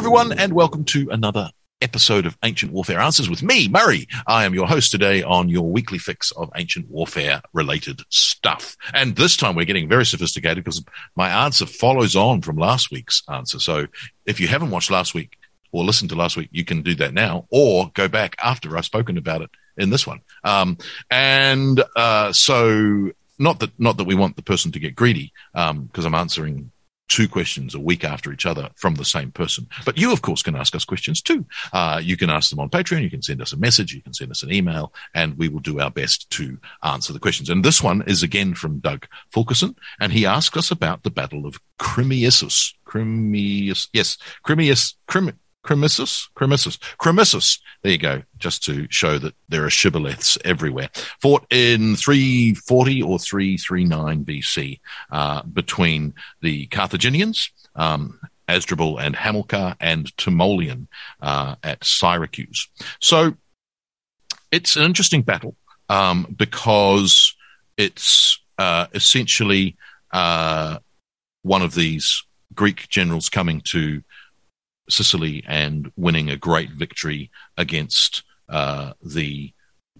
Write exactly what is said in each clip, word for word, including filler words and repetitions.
everyone, and welcome to another episode of Ancient Warfare Answers with me, Murray. I am your host today on your weekly fix of ancient warfare-related stuff. And this time we're getting very sophisticated because my answer follows on from last week's answer. So if you haven't watched last week or listened to last week, you can do that now or go back after I've spoken about it in this one. Um, and uh, so not that not that we want the person to get greedy, um, because I'm answering two questions a week after each other from the same person. But you, of course, can ask us questions too. Uh, you can ask them on Patreon. You can send us a message. You can send us an email, and we will do our best to answer the questions. And this one is again from Doug Fulkerson, and he asks us about the Battle of Crimisus. Crimius, yes, Crimius, Crim, Crimisus, Crimisus, Crimisus. There you go, just to show that there are shibboleths everywhere. Fought in three forty or three thirty-nine B C uh, between the Carthaginians, um, Asdrubal and Hamilcar, and Timoleon uh, at Syracuse. So it's an interesting battle um, because it's uh, essentially uh, one of these Greek generals coming to Sicily and winning a great victory against uh, the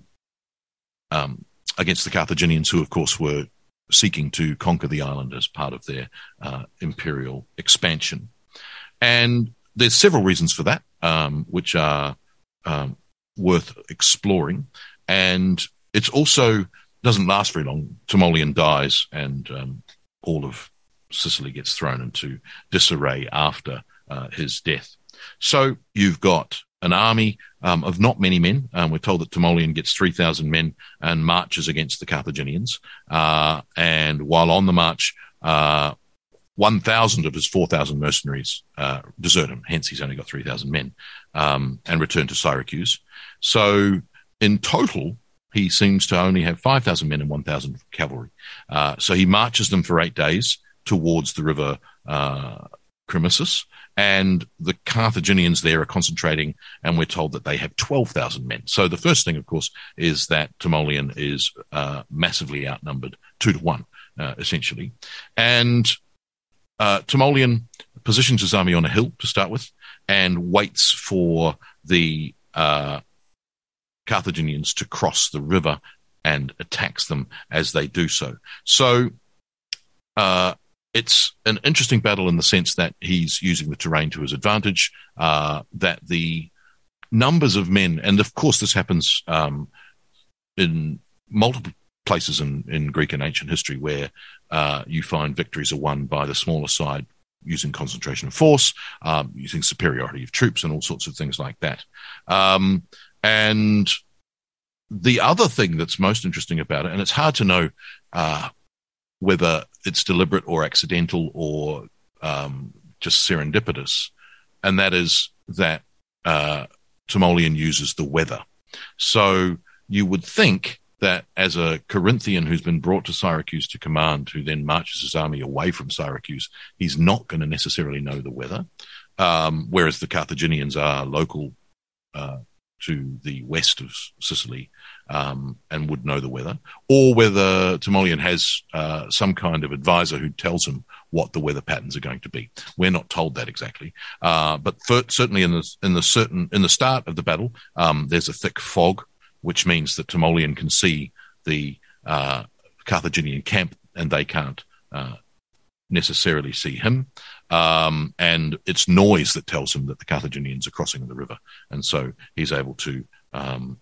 um, against the Carthaginians, who of course were seeking to conquer the island as part of their uh, imperial expansion. And there's several reasons for that, um, which are um, worth exploring. And it's also doesn't last very long. Timoleon dies, and um, all of Sicily gets thrown into disarray after Uh, his death. So you've got an army um, of not many men. Um, we're told that Timoleon gets three thousand men and marches against the Carthaginians. Uh, and while on the march, uh, one thousand of his four thousand mercenaries uh, desert him. Hence, he's only got three thousand men um, and return to Syracuse. So in total, he seems to only have five thousand men and one thousand cavalry. Uh, so he marches them for eight days towards the river uh, Crimisus. And the Carthaginians there are concentrating, and we're told that they have twelve thousand men. So the first thing, of course, is that Timoleon is uh, massively outnumbered, two to one, uh, essentially. And uh, Timoleon positions his army on a hill to start with and waits for the uh, Carthaginians to cross the river and attacks them as they do so. So uh it's an interesting battle in the sense that he's using the terrain to his advantage, uh, that the numbers of men, and of course this happens um, in multiple places in, in Greek and ancient history where uh, you find victories are won by the smaller side using concentration of force, um, using superiority of troops and all sorts of things like that. Um, and the other thing that's most interesting about it, and it's hard to know uh, whether it's deliberate or accidental or um, just serendipitous, and that is that uh, Timoleon uses the weather. So you would think that as a Corinthian who's been brought to Syracuse to command, who then marches his army away from Syracuse, he's not going to necessarily know the weather, um, whereas the Carthaginians are local uh, to the west of Sicily um, and would know the weather, or whether Timoleon has uh, some kind of advisor who tells him what the weather patterns are going to be. We're not told that exactly, uh, but for, certainly in the in the certain in the start of the battle, um, there's a thick fog, which means that Timoleon can see the uh, Carthaginian camp, and they can't uh, necessarily see him. Um, and it's noise that tells him that the Carthaginians are crossing the river. And so he's able to um,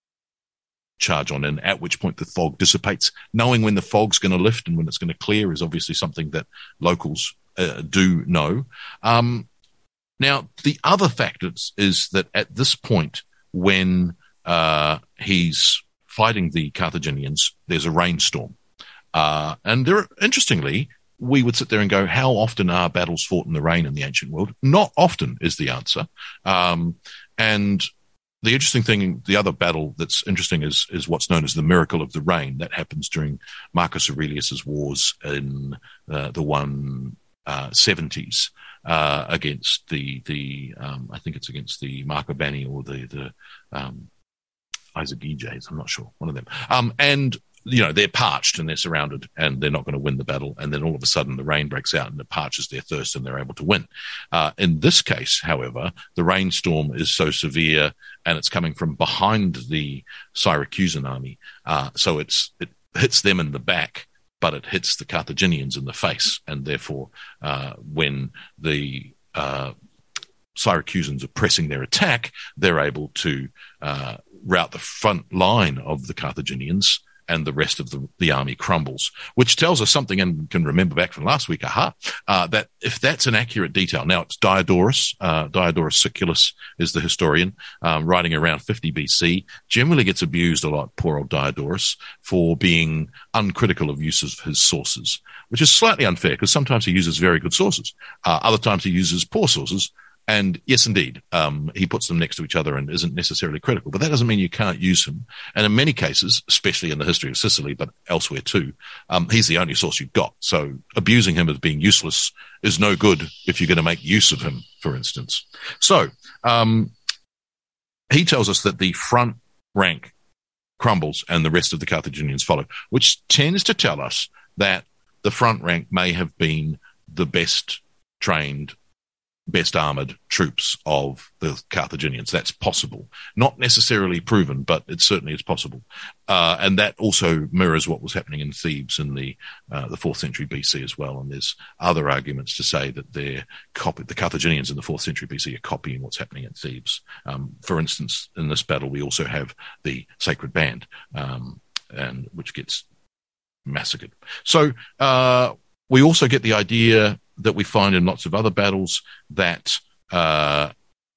charge on in, at which point the fog dissipates. Knowing when the fog's going to lift and when it's going to clear is obviously something that locals uh, do know. Um, now, the other factor is that at this point, when uh, he's fighting the Carthaginians, there's a rainstorm. Uh, and there, interestingly, we would sit there and go, how often are battles fought in the rain in the ancient world? Not often is the answer. Um, and the interesting thing, the other battle that's interesting is, is what's known as the miracle of the rain. That happens during Marcus Aurelius's wars in uh, the one seventies uh, against the, the um, I think it's against the Marcomanni or the, the um, Isagides, I'm not sure, one of them. Um, and you know, they're parched and they're surrounded and they're not going to win the battle. And then all of a sudden the rain breaks out and it parches their thirst and they're able to win. Uh, in this case, however, the rainstorm is so severe and it's coming from behind the Syracusan army. Uh, so it's, it hits them in the back, but it hits the Carthaginians in the face. And therefore, uh, when the, uh, Syracusans are pressing their attack, they're able to, uh, rout the front line of the Carthaginians, and the rest of the, the army crumbles, which tells us something, and we can remember back from last week, aha, uh, that if that's an accurate detail, now it's Diodorus, uh, Diodorus Siculus is the historian, um, writing around fifty B C, generally gets abused a lot, poor old Diodorus, for being uncritical of uses of his sources, which is slightly unfair because sometimes he uses very good sources. Uh, other times he uses poor sources. And yes, indeed, um, he puts them next to each other and isn't necessarily critical, but that doesn't mean you can't use him. And in many cases, especially in the history of Sicily, but elsewhere too, um, he's the only source you've got. So abusing him as being useless is no good if you're going to make use of him, for instance. So, um, he tells us that the front rank crumbles and the rest of the Carthaginians follow, which tends to tell us that the front rank may have been the best trained, best armored troops of the Carthaginians. That's possible. Not necessarily proven, but it certainly is possible. Uh, and that also mirrors what was happening in Thebes in the uh, the fourth century B C as well. And there's other arguments to say that they're copy- the Carthaginians in the fourth century B C are copying what's happening at Thebes. Um, for instance, in this battle, we also have the Sacred Band, um, and which gets massacred. So uh, we also get the idea that we find in lots of other battles that uh,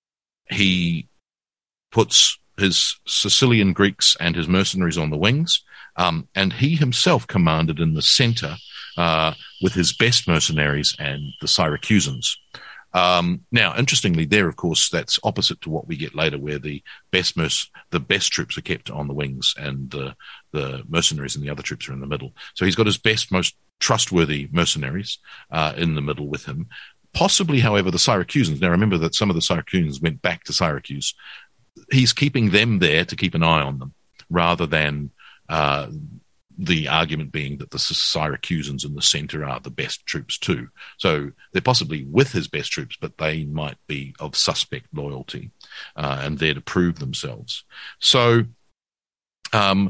he puts his Sicilian Greeks and his mercenaries on the wings, um, and he himself commanded in the center uh, with his best mercenaries and the Syracusans. Um, now, interestingly, there, of course, that's opposite to what we get later, where the best merc- the best troops are kept on the wings and the the mercenaries and the other troops are in the middle. So he's got his best, most trustworthy mercenaries uh, in the middle with him. Possibly, however, the Syracusans. Now, remember that some of the Syracusans went back to Syracuse. He's keeping them there to keep an eye on them, rather than uh, the argument being that the Syracusans in the center are the best troops too. So they're possibly with his best troops, but they might be of suspect loyalty uh, and there to prove themselves. So um,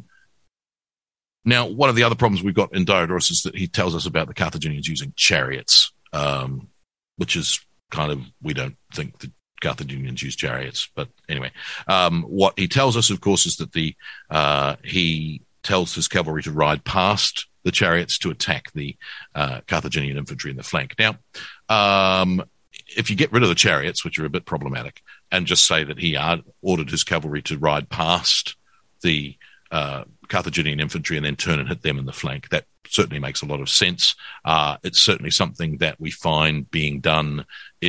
now one of the other problems we've got in Diodorus is that he tells us about the Carthaginians using chariots, um, which is kind of, we don't think the Carthaginians use chariots, but anyway, um, what he tells us, of course, is that the uh, he tells his cavalry to ride past the chariots to attack the uh, Carthaginian infantry in the flank. Now, um, if you get rid of the chariots, which are a bit problematic, and just say that he ordered his cavalry to ride past the uh, Carthaginian infantry and then turn and hit them in the flank, that certainly makes a lot of sense. Uh, it's certainly something that we find being done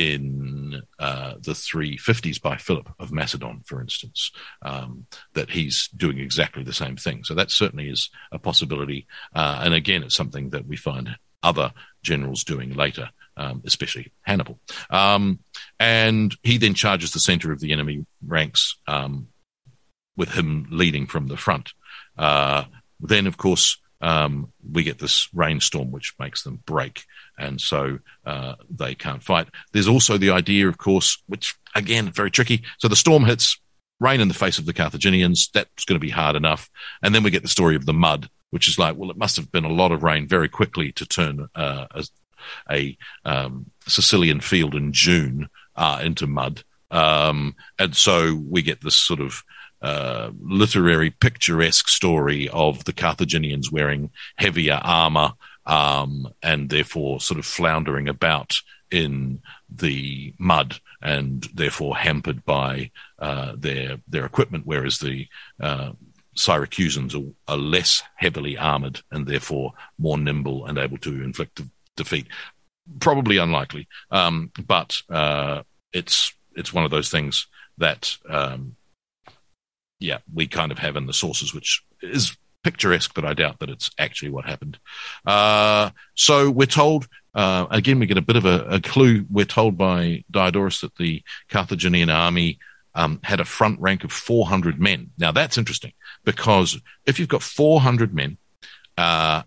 in uh, the three fifties by Philip of Macedon, for instance, um, that he's doing exactly the same thing. So that certainly is a possibility. Uh, and again, it's something that we find other generals doing later, um, especially Hannibal. Um, and he then charges the center of the enemy ranks um, with him leading from the front. Uh, then, of course, Um, we get this rainstorm which makes them break, and so uh, they can't fight. There's also the idea, of course, which, again, very tricky. So the storm hits, rain in the face of the Carthaginians. That's going to be hard enough. And then we get the story of the mud, which is like, well, it must have been a lot of rain very quickly to turn uh, a, a um, Sicilian field in June uh, into mud. Um, and so we get this sort of Uh, literary, picturesque story of the Carthaginians wearing heavier armor um, and therefore sort of floundering about in the mud and therefore hampered by uh, their their equipment, whereas the uh, Syracusans are, are less heavily armored and therefore more nimble and able to inflict defeat. Probably unlikely, um, but uh, it's it's one of those things that Um, yeah, we kind of have in the sources, which is picturesque, but I doubt that it's actually what happened. Uh, so we're told, uh, again, we get a bit of a, a clue. We're told by Diodorus that the Carthaginian army um, had a front rank of four hundred men. Now, that's interesting, because if you've got four hundred men uh,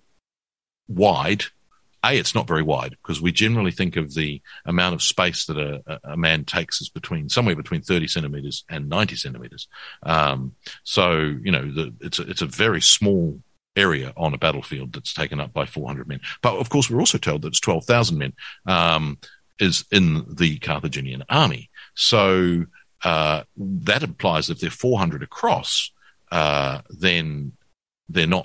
wide. A, it's not very wide because we generally think of the amount of space that a, a man takes as between somewhere between thirty centimeters and ninety centimeters. Um, so, you know, the, it's a, it's a very small area on a battlefield that's taken up by four hundred men. But of course, we're also told that it's twelve thousand men um, is in the Carthaginian army. So uh, that implies if they're four hundred across, uh, then they're not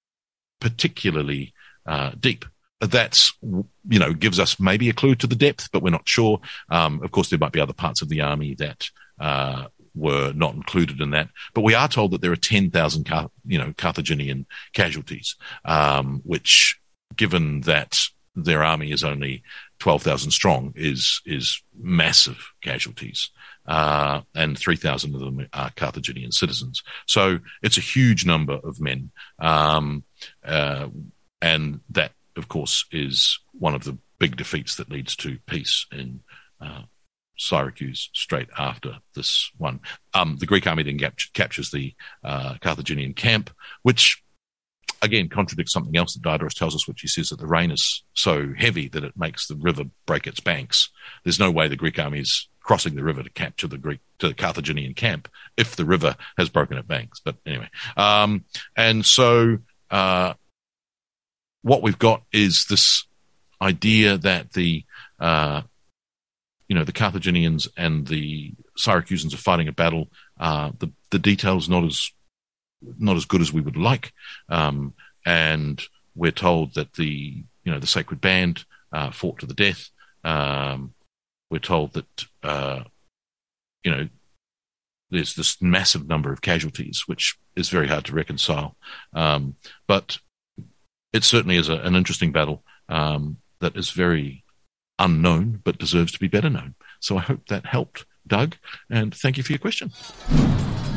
particularly uh, deep. That's, you know, gives us maybe a clue to the depth, but we're not sure. Um, of course, there might be other parts of the army that uh, were not included in that. But we are told that there are ten thousand, Car- you know, Carthaginian casualties, um, which, given that their army is only twelve thousand strong, is is massive casualties. Uh, and three thousand of them are Carthaginian citizens. So it's a huge number of men. Um, uh, and that, of course, is one of the big defeats that leads to peace in uh, Syracuse straight after this one. Um, the Greek army then cap- captures the uh, Carthaginian camp, which, again, contradicts something else that Diodorus tells us, which he says that the rain is so heavy that it makes the river break its banks. There's no way the Greek army is crossing the river to capture the Greek, to the Carthaginian camp if the river has broken its banks. But anyway, um, and so uh, what we've got is this idea that the, uh, you know, the Carthaginians and the Syracusans are fighting a battle. Uh, the the details not as not as good as we would like, um, and we're told that the you know the Sacred Band uh, fought to the death. Um, we're told that uh, you know there's this massive number of casualties, which is very hard to reconcile. Um, but it certainly is a, an interesting battle um, that is very unknown, but deserves to be better known. So I hope that helped, Doug, and thank you for your question.